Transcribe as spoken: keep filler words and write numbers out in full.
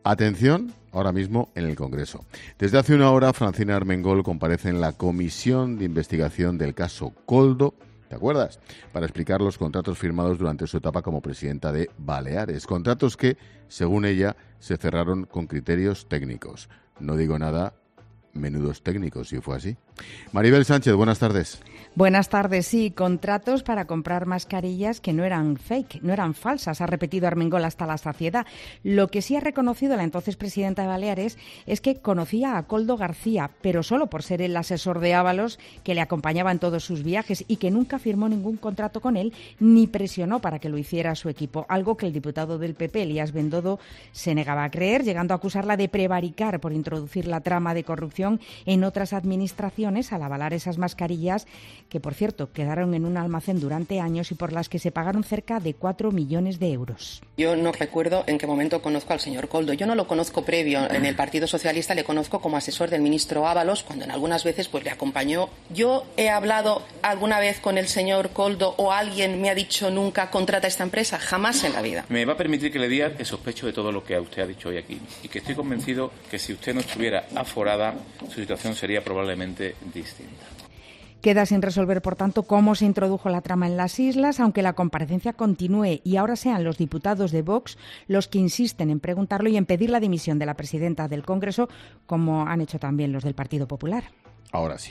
Atención, ahora mismo en el Congreso. Desde hace una hora, Francina Armengol comparece en la Comisión de Investigación del caso Koldo, ¿te acuerdas?, para explicar los contratos firmados durante su etapa como presidenta de Baleares. Contratos que, según ella, se cerraron con criterios técnicos. No digo nada, menudos técnicos, si fue así. Maribel Sánchez, buenas tardes. Buenas tardes. Sí, contratos para comprar mascarillas que no eran fake, no eran falsas, ha repetido Armengol hasta la saciedad. Lo que sí ha reconocido la entonces presidenta de Baleares es que conocía a Koldo García, pero solo por ser el asesor de Ábalos, que le acompañaba en todos sus viajes y que nunca firmó ningún contrato con él ni presionó para que lo hiciera su equipo, algo que el diputado del P P, Elías Bendodo, se negaba a creer, llegando a acusarla de prevaricar por introducir la trama de corrupción en otras administraciones al avalar esas mascarillas que, por cierto, quedaron en un almacén durante años y por las que se pagaron cerca de cuatro millones de euros. Yo no recuerdo en qué momento conozco al señor Koldo. Yo no lo conozco previo. En el Partido Socialista le conozco como asesor del ministro Ábalos, cuando en algunas veces pues le acompañó. Yo he hablado alguna vez con el señor Koldo o alguien me ha dicho nunca contrata esta empresa. Jamás en la vida. Me va a permitir que le diga que sospecho de todo lo que usted ha dicho hoy aquí y que estoy convencido que si usted no estuviera aforada, su situación sería probablemente distinta. Queda sin resolver, por tanto, cómo se introdujo la trama en las islas, aunque la comparecencia continúe y ahora sean los diputados de Vox los que insisten en preguntarlo y en pedir la dimisión de la presidenta del Congreso, como han hecho también los del Partido Popular. Ahora sí.